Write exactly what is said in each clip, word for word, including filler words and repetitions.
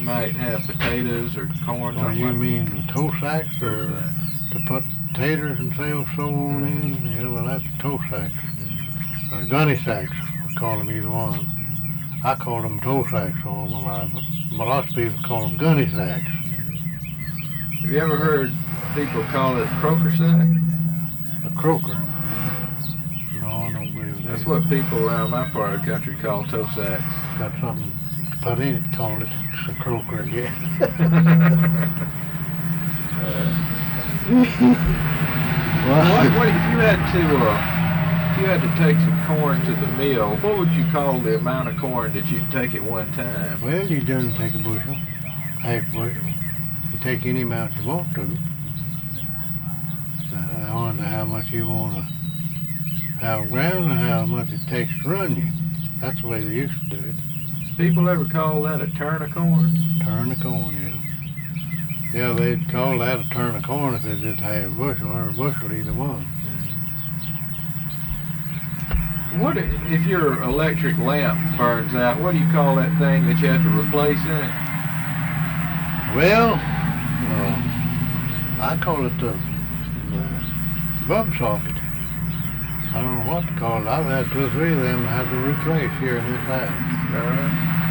might have potatoes or corn. Or you like mean toe sacks or sack. to put taters and sail sold in? Yeah, well that's toe sacks. Mm-hmm. Or gunny sacks, we call them either one. Mm-hmm. I called them toe sacks all my life, but lots of people call them gunny sacks. Mm-hmm. Have you ever heard people call it croaker sack? A croaker. No, I don't believe That's that. what people around my part of the country call toe sacks. Got something to put in it, called it a croaker again. Well, what, what if you had to uh, if you had to take some corn to the mill, what would you call the amount of corn that you'd take at one time? Well, you don't take a bushel, half bushel. You take any amount you want to. I wonder how much you want to have ground and how much it takes to run you. That's the way they used to do it. People ever call that a turn of corn? Turn the corn, yeah. Yeah, they'd call that a turn of corn if it just had a bushel or a bushel either one. What if, if your electric lamp burns out? What do you call that thing that you have to replace in it? Well, uh, I call it the, the bulb socket. I don't know what to call it. I've had two or three of them I had to replace here in this house. Uh,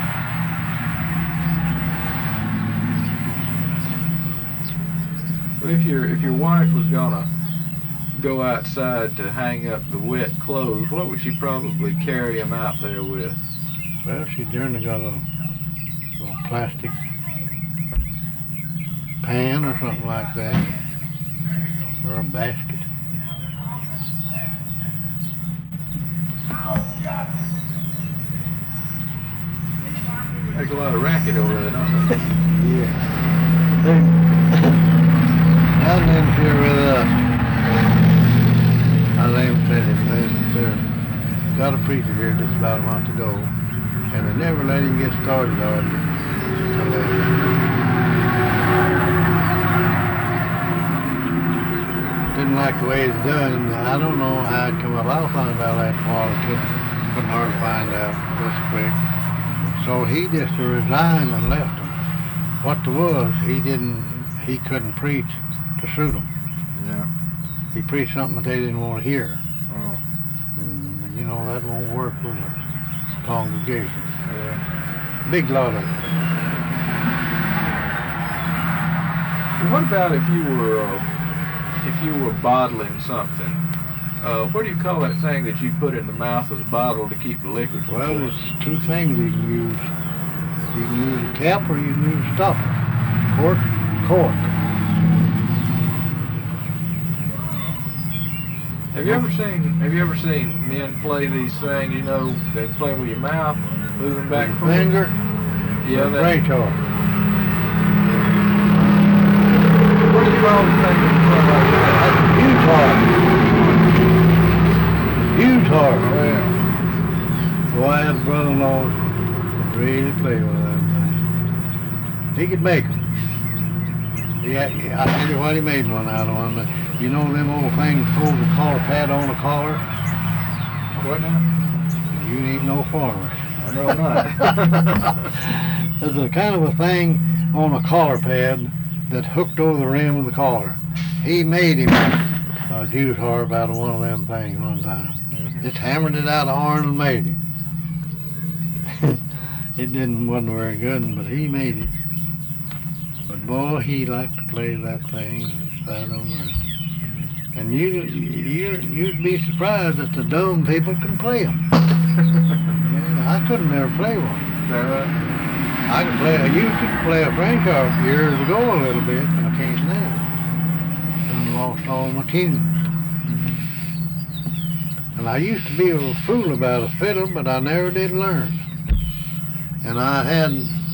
if your if your wife was gonna go outside to hang up the wet clothes, what would she probably carry them out there with? Well, she generally got a little plastic pan or something like that, or a basket. Make a lot of racket over there, don't they? Yeah. They, down in here with us, I let him tell him, they, they're got a preacher here just about a month ago, and they never let him get started on it. Didn't like the way it's done. I don't know how it come up. I'll find out after a while. It couldn't, couldn't hardly find out this quick. So he just resigned and left them. What there was, he didn't, he couldn't preach to suit them. Yeah. He preached something that they didn't want to hear. Oh. And, you know, that won't work with a congregation. Yeah. Big lot of it. What about if you were uh, if you were bottling something? Uh, what do you call that thing that you put in the mouth of the bottle to keep the liquid from Well, flowing? there's two things you can use. You can use a cap or you can use a stopper. Cork, cork. Have you ever seen Have you ever seen men play these things? You know, they play with your mouth, moving back and With forth. a finger, Yeah, or a that. French horn. What do you call the thing that you play like that? That's a huge heart. Huge heart. Oh, yeah. Boy, I had a brother-in-law that really played with that thing. He could make them. Yeah, I tell you what, he made one out of one. You know them old things hold the collar pad on the collar? What now? You ain't no farmer. I know not. There's a kind of a thing on a collar pad that hooked over the rim of the collar. He made him a juice harp out of one of them things one time. Mm-hmm. Just hammered it out of iron and made it. It didn't wasn't very good, but he made it. But boy, he liked to play that thing. I don't know. And you, you, you'd be surprised that the dumb people can play them. Yeah, I couldn't never play one. Uh, I could play. I used to play a French harp years ago a little bit, but I can't now. Done lost all my tunes. And I used to be a fool about a fiddle, but I never did learn. And I had